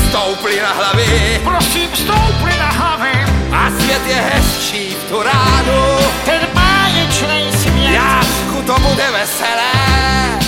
stoupli na hlavy, prosím stoupli na hlavy. A svět je hezčí v tu ránu, ten báječnej svět, Jášku, to bude veselé.